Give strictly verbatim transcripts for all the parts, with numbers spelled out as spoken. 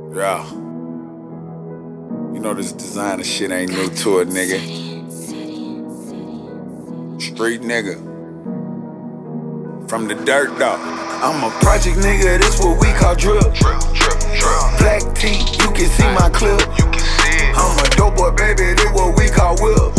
Yeah. You know this designer shit ain't new to a nigga. Street nigga. From the dirt though. I'm a project nigga, this what we call drip. Black tee, you can see my clip. I'm a dope boy, baby, this what we call whip.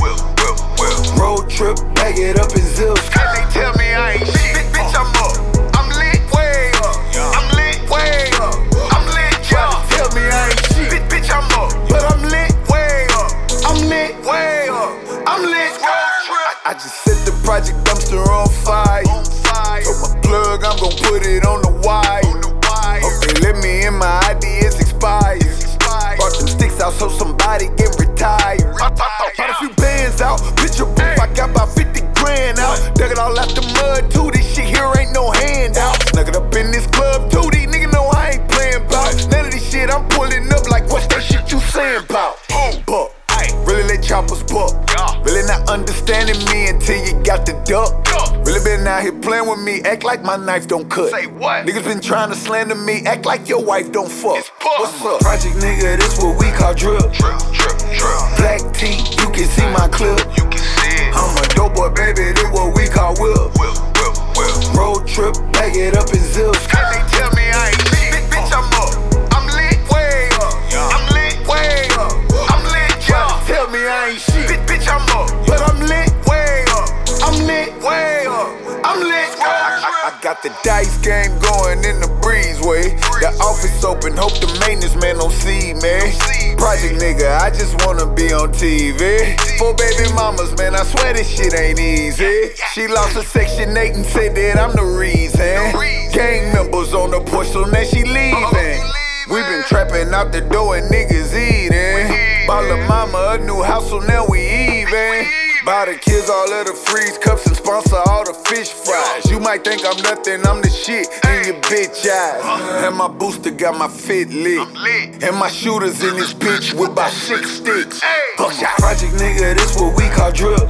Road trip, bag it up in zips. Cause they tell me I ain't shit. Bitch, I'm up. I'm lit. Way up. I'm lit. Way up. I'm lit. Try to tell me I ain't shit. Bitch, I'm up. But I'm lit. Way up. I'm lit. Way up. I'm lit. Road trip. I just set the project dumpster on fire. On fire. So my plug, I'm gon' put it on the wire. On the wire. Hope they let me in, my I D is expired. Expired. Brought them sticks out so somebody get retired. Retired. Bought a few bands out, picture proof, I got about fifty grand out. Dug it all out the mud too, this shit here ain't no handout. Snuck it up in this club too, these niggas know I ain't playing bout. None of this shit I'm pulling up like what's that shit you saying bout? Buck, really let choppers buck. Really not understanding me until you got the duck. Really been out here playing with me, act like my knife don't cut. Say what? Niggas been trying to slander me, act like your wife don't fuck. It's buck. What's up? Project nigga, this what we call drip. Drip, drip, drip. Black tee, you can see my clip. You can see it. I'm a dope boy, baby, this what we call whip. Whip, whip, whip. Road trip, bag it up in zips. Cause they tell me I ain't shit. Bitch, I'm up. I'm lit. Way up. I'm lit. Way up. I'm lit. Try to tell me I ain't shit. Bitch, I'm up. But I'm lit, Way up. I'm lit, Way up. I'm lit. I, I got the dice game going in the breezeway. The office open, hope the maintenance man don't see me. Project nigga, I just wanna be on T V. Four baby mamas, man, I swear this shit ain't easy. She lost her section eight and said that I'm the reason. Gang members on the porch, so now she leaving. We been trapping out the door and niggas eating. Bought la mama a new house, so now we even. Buy the kids all of the freeze cups and sponsor all the fish fries. You might think I'm nothing, I'm the shit in your bitch eyes. And my booster got my fit lit. And my shooters in this bitch with about six sticks. Buckshot. Project nigga, this what we call drip.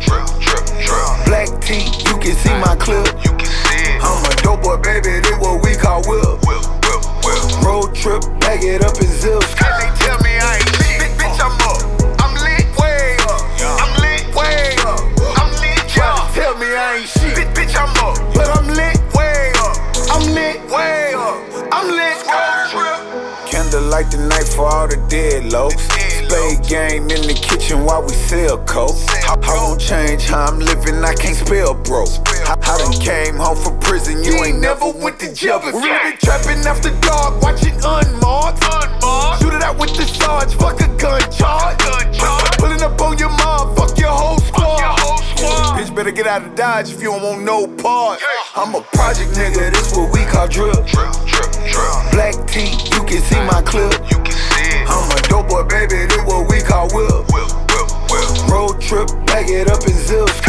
Black tee, you can see my clip. You can see it. I'm a dope boy, baby, this what we call whip. Whip, whip, whip. Road trip, bag it up in zips. Cause they tell me I ain't shit. Bitch, I'm up. I'm lit. Way up. I'm lit. Way up. I'm lit. Try to tell me I ain't shit. Bitch, I'm up. But I'm lit, Way up. I'm lit. Way up. I'm lit. Road trip. Candlelight the night for all the dead lows. Spade game in the kitchen while we sell coke. I, I won't change how I'm living, I can't spell bro. I, I done came home from prison, you ain't never went to jail before. We been trapping after dark, watching unmarked. Unmarked. Shoot it out with the sarge, fuck a gun charge. Gun charge. Pulling up on your mom, fuck your whole squad. Your whole squad. Bitch better get out of Dodge if you don't want no part. I'm a project nigga, this what we call drip. Drip, drip, drip. Black tee, you can see my clip. You can see it. I'm a dope boy, baby, this what we call whip. Whip, whip, whip. Road trip, bag it up in zips.